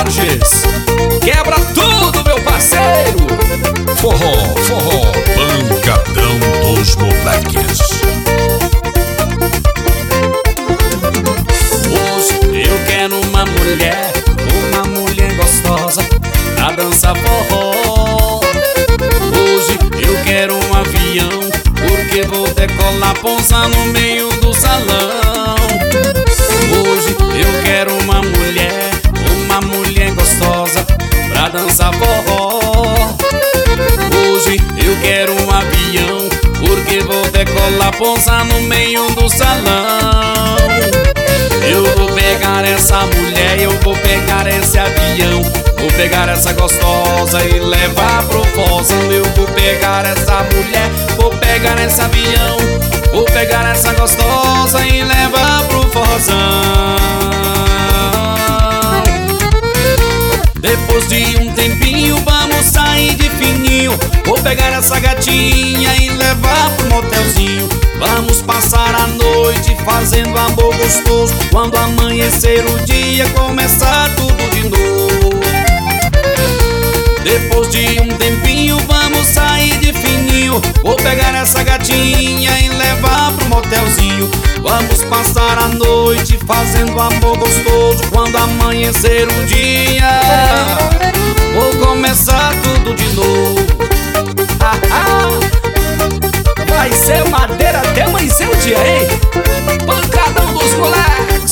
Borges. Quebra tudo, meu parceiro. Forró, forró, pancadão dos moleques. Hoje eu quero uma mulher gostosa pra dançar forró. Hoje eu quero um avião, porque vou decolar, pousar no meio do salão. Hoje eu quero uma mulher gostosa pra dançar forró. Hoje eu quero um avião, porque vou decolar, pousar no meio do salão. Eu vou pegar essa mulher, eu vou pegar esse avião, vou pegar essa gostosa e levar pro Fozão. Eu vou pegar essa mulher, vou pegar esse avião, vou pegar essa gostosa e levar pro Fozão. Depois de um tempinho vamos sair de fininho, vou pegar essa gatinha e levar pro motelzinho. Vamos passar a noite fazendo amor gostoso, quando amanhecer o dia começar tudo de novo. Depois de um tempinho vamos sair de fininho, vou pegar essa gatinha e levar pro motelzinho. Vamos passar a noite fazendo amor gostoso, quando amanhecer o dia vou começar tudo de novo. Vai ser madeira até amanhecer o dia, hein? Pancadão dos moleques.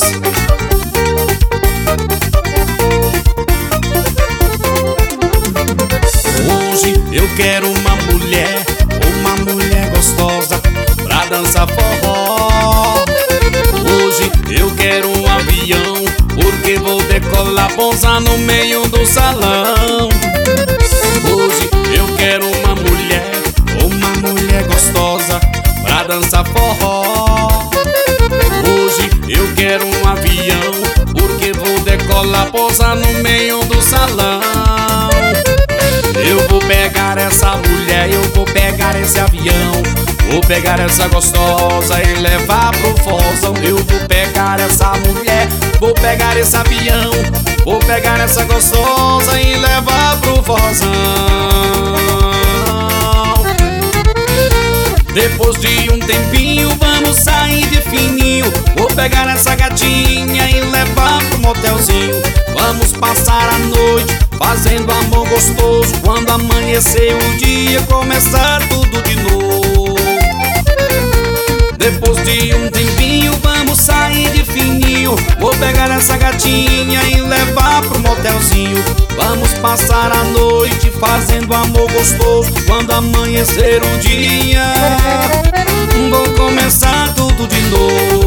Hoje eu quero uma mulher gostosa pra dançar forró. Hoje eu quero um avião, porque vou decolar, pousar no meio do salão. Hoje eu quero uma mulher gostosa pra dançar forró. Hoje eu quero um avião, porque vou decolar, pousar no meio do salão. Eu vou pegar essa mulher, eu vou pegar esse avião, vou pegar essa gostosa e levar pro Fozão. Eu vou pegar essa mulher, vou pegar esse avião, vou pegar essa gostosa e levar pro Fozão. Depois de um tempinho vamos sair de fininho, vou pegar essa gatinha e levar pro motelzinho. Vamos passar a noite fazendo amor gostoso, quando amanhecer o dia começar tudo de novo. Depois de um tempinho vamos sair de fininho, vou pegar essa gatinha e levar pro motelzinho. Vamos passar a noite fazendo amor gostoso, quando amanhecer o dia vou começar tudo de novo.